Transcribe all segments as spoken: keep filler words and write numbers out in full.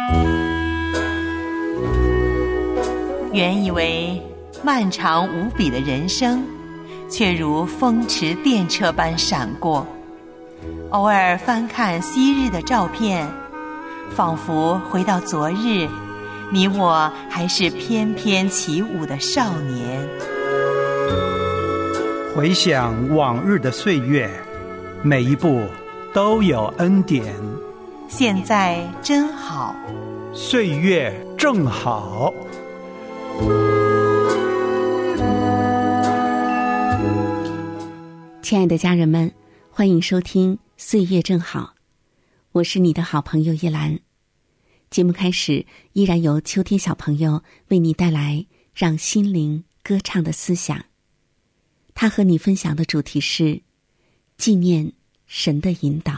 原以为漫长无比的人生，却如风驰电掣般闪过。偶尔翻看昔日的照片，仿佛回到昨日，你我还是翩翩起舞的少年。 回想往日的岁月，每一步都有恩典。 现在真好， 岁月正好。 亲爱的家人们，欢迎收听岁月正好，我是你的好朋友叶兰。节目开始，依然由秋天小朋友为你带来让心灵歌唱的思想。他和你分享的主题是纪念神的引导。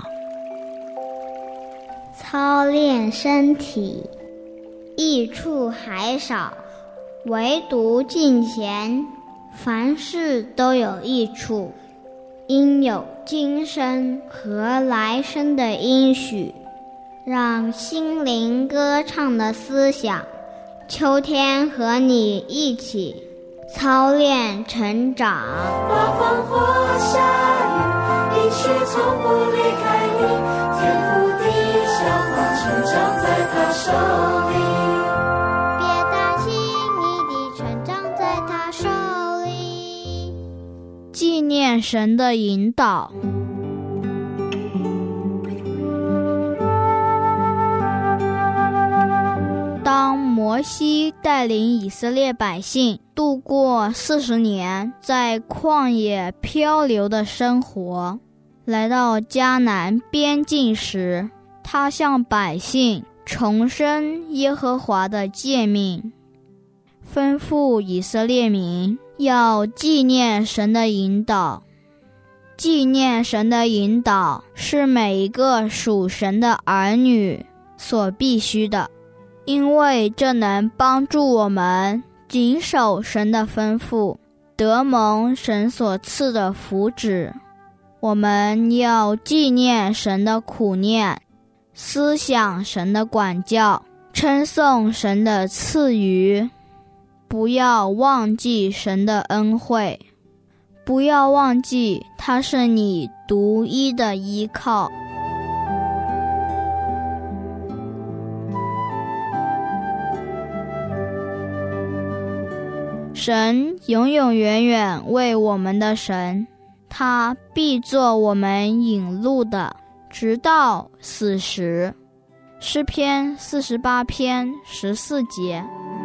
操练身体，益处还少，唯独敬虔，凡事都有益处，应有今生和来生的应许，让心灵歌唱的思想，秋天和你一起操练成长。 刮风或下雨，应许从不离开你，天赋地消化成长在他手里， 别担心，你的成长在他手里。 纪念神的引导。当摩西带领以色列百姓度过四十年在旷野漂流的生活，来到迦南边境时，他向百姓重申耶和华的诫命，吩咐以色列民要纪念神的引导。纪念神的引导是每一个属神的儿女所必须的，因为这能帮助我们谨守神的吩咐，得蒙神所赐的福祉。我们要纪念神的苦念，思想神的管教，称颂神的赐予，不要忘记神的恩惠，不要忘记他是你独一的依靠。神永永远远为我们的神，他必做我们引路的，直到死时。诗篇四十八篇十四节。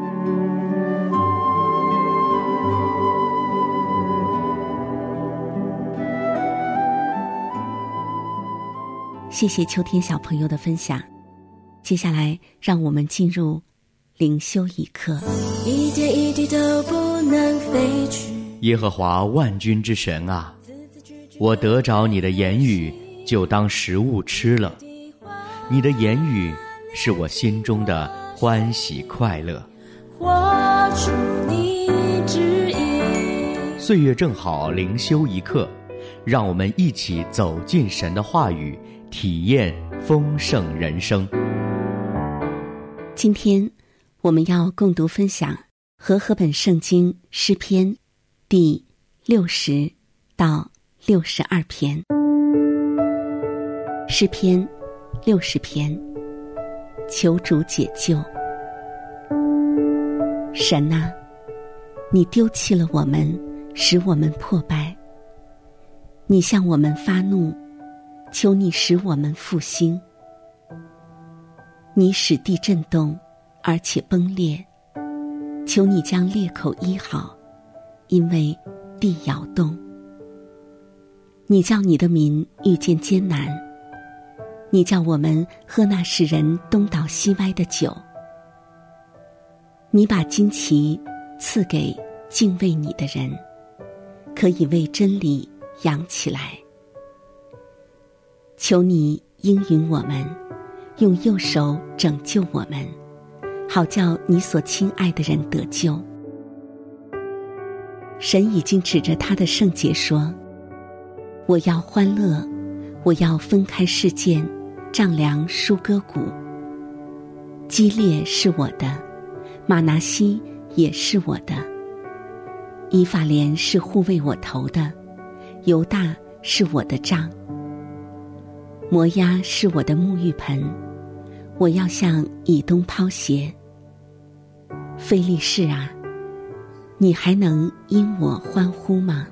谢谢秋天小朋友的分享。接下来让我们进入灵修一刻。 一点一滴都不能飞去。 耶和华万军之神啊，我得着你的言语，就当食物吃了。你的言语是我心中的欢喜快乐。 活出你旨意。 岁月正好灵修一刻，让我们一起走进神的话语，体验丰盛人生。 今天我们要共读分享和合本圣经诗篇第六十到六十二篇。诗篇六十篇，求主解救。神啊，你丢弃了我们，使我们破败。你向我们发怒，求你使我们复兴。你使地震动，而且崩裂，求你将裂口医好，因为地摇动。你叫你的民遇见艰难，你叫我们喝那使人东倒西歪的酒。你把旌旗赐给敬畏你的人，可以为真理扬起来。求你应允我们，用右手拯救我们，好叫你所亲爱的人得救。神已经指着他的圣洁说，我要欢乐，我要分开世界，丈量舒歌谷。 基列是我的，玛拿西也是我的。以法莲是护卫我头的，犹大是我的杖。摩押是我的沐浴盆，我要向以东抛鞋。非利士啊，你还能因我欢呼吗？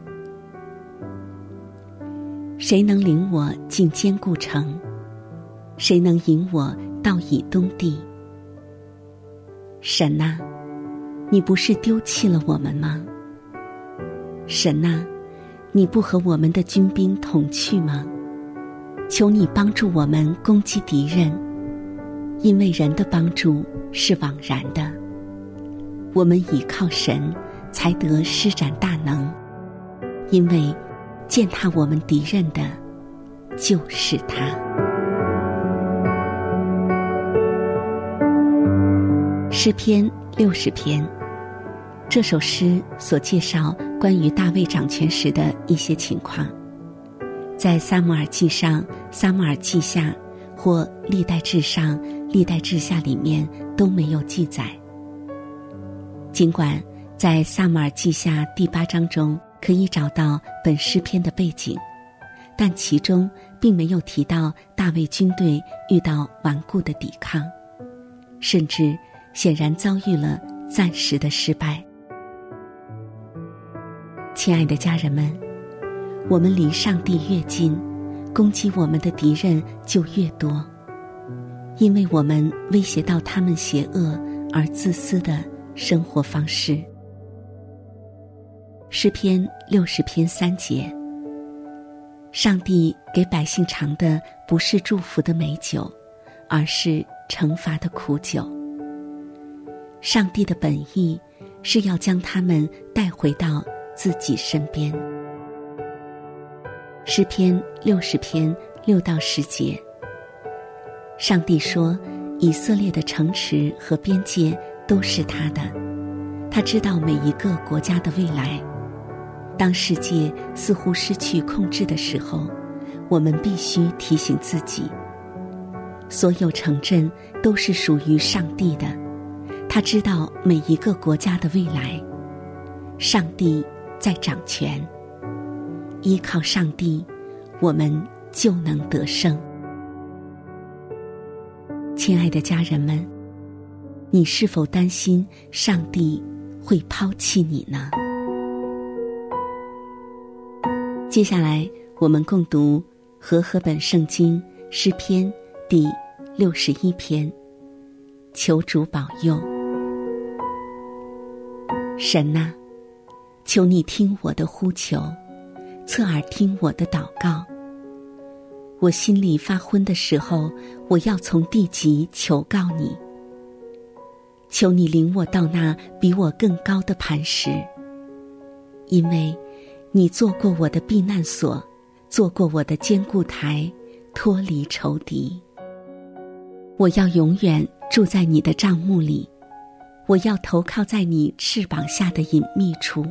谁能领我进坚固城？谁能引我到以东地？神啊，你不是丢弃了我们吗？神啊，你不和我们的军兵同去吗？求你帮助我们攻击敌人，因为人的帮助是枉然的。我们倚靠神，才得施展大能，因为践踏我们敌人的就是他。诗篇六十篇，这首诗所介绍关于大卫掌权时的一些情况，在撒母耳记上、撒母耳记下或历代志上、历代志下里面都没有记载。尽管在撒母耳记下第八章中可以找到本诗篇的背景，但其中并没有提到大卫军队遇到顽固的抵抗，甚至显然遭遇了暂时的失败。亲爱的家人们，我们离上帝越近，攻击我们的敌人就越多，因为我们威胁到他们邪恶而自私的生活方式。诗篇六十篇三节，上帝给百姓尝的不是祝福的美酒，而是惩罚的苦酒。上帝的本意是要将他们带回到自己身边。诗篇六十篇六到十节，上帝说，以色列的城池和边界都是他的，他知道每一个国家的未来。当世界似乎失去控制的时候，我们必须提醒自己，所有城镇都是属于上帝的，他知道每一个国家的未来。上帝在掌权，依靠上帝，我们就能得胜。亲爱的家人们，你是否担心上帝会抛弃你呢？接下来我们共读和合本圣经诗篇第六十一篇，求主保佑。神啊，求你听我的呼求，侧耳听我的祷告。我心里发昏的时候，我要从地极求告你。求你领我到那比我更高的磐石，因为你做过我的避难所，做过我的坚固台，脱离仇敌。我要永远住在你的帐幕里，我要投靠在你翅膀下的隐秘处。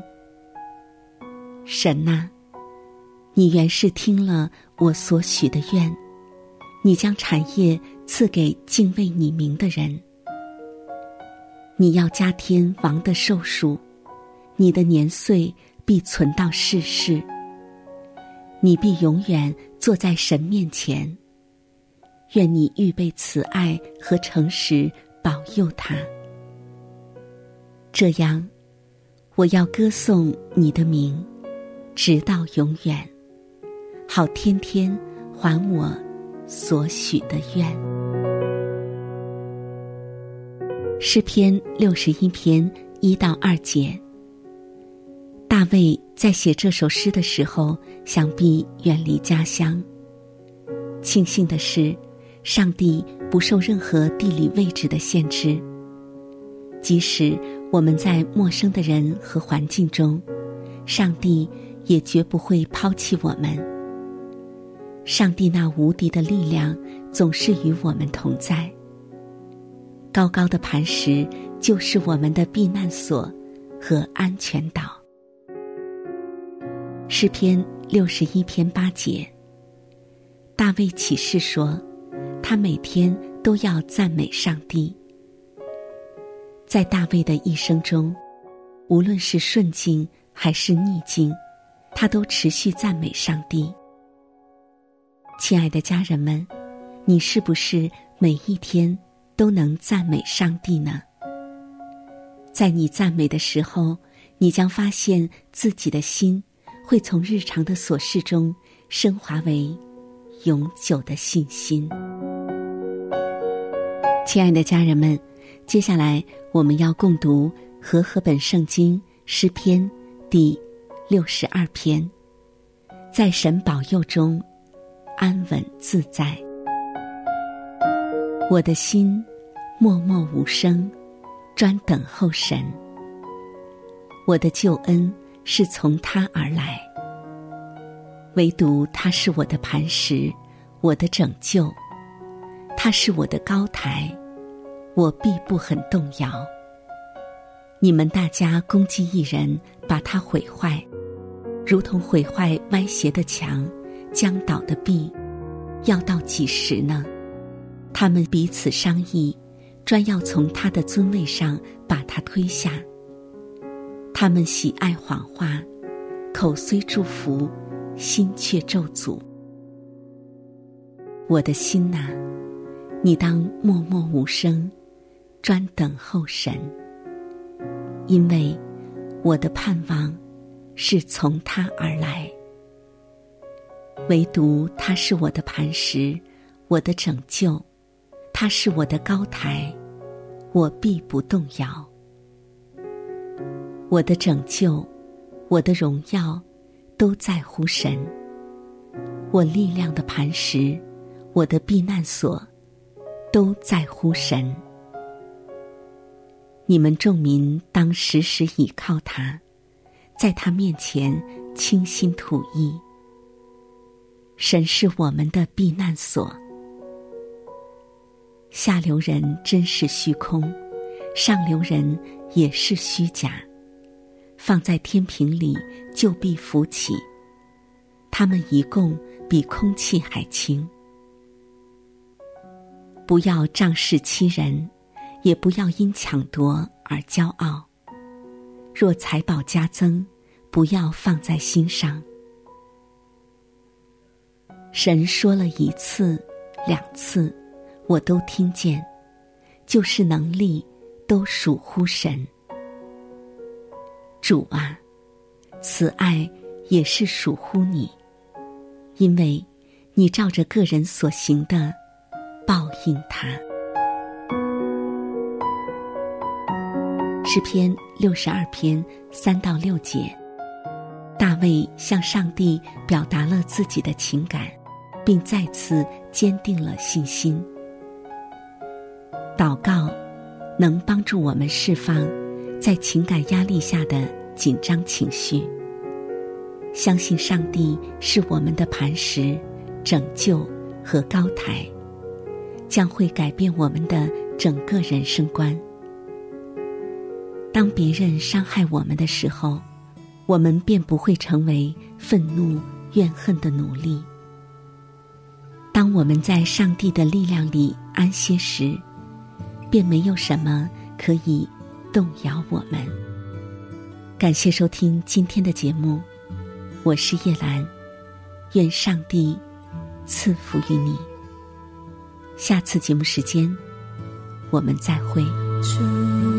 神啊，你原是听了我所许的愿，你将产业赐给敬畏你名的人。你要加添王的寿数，你的年岁必存到世世。你必永远坐在神面前，愿你预备慈爱和诚实保佑他。这样，我要歌颂你的名，直到永远，好天天还我所许的愿。诗篇六十一篇一到二节，大卫在写这首诗的时候，想必远离家乡。庆幸的是，上帝不受任何地理位置的限制，即使我们在陌生的人和环境中，上帝也绝不会抛弃我们。上帝那无敌的力量总是与我们同在。高高的磐石就是我们的避难所和安全岛。诗篇六十一篇八节，大卫起誓说，他每天都要赞美上帝， 在大卫的一生中，无论是顺境还是逆境，他都持续赞美上帝。亲爱的家人们，你是不是每一天都能赞美上帝呢？在你赞美的时候，你将发现自己的心会从日常的琐事中升华为永久的信心。亲爱的家人们，接下来我们要共读和合本圣经诗篇第六十二篇，在神保佑中安稳自在。我的心默默无声，专等候神。我的救恩是从他而来，唯独他是我的磐石，我的拯救，他是我的高台，我必不很动摇。你们大家攻击一人，把他毁坏，如同毁坏歪斜的墙，将倒的壁，要到几时呢？他们彼此商议，专要从他的尊位上把他推下。他们喜爱谎话，口虽祝福，心却咒诅。我的心哪，你当默默无声，专等候神，因为我的盼望是从他而来。唯独他是我的磐石，我的拯救，他是我的高台，我必不动摇。我的拯救，我的荣耀，都在乎神。我力量的磐石，我的避难所，都在乎神。你们众民当时时倚靠他，在他面前倾心吐意。神是我们的避难所。下流人真是虚空，上流人也是虚假。放在天平里，就必浮起。他们一共比空气还轻。不要仗势欺人，也不要因抢夺而骄傲。若财宝加增，不要放在心上。神说了一次两次，我都听见，就是能力都属乎神。主啊，慈爱也是属乎你，因为你照着个人所行的报应他。诗篇六十二篇三到六节，大卫向上帝表达了自己的情感，并再次坚定了信心。祷告能帮助我们释放在情感压力下的紧张情绪，相信上帝是我们的磐石、拯救和高台，将会改变我们的整个人生观。当别人伤害我们的时候，我们便不会成为愤怒、怨恨的奴隶。当我们在上帝的力量里安歇时，便没有什么可以动摇我们。感谢收听今天的节目，我是叶兰，愿上帝赐福于你。下次节目时间，我们再会。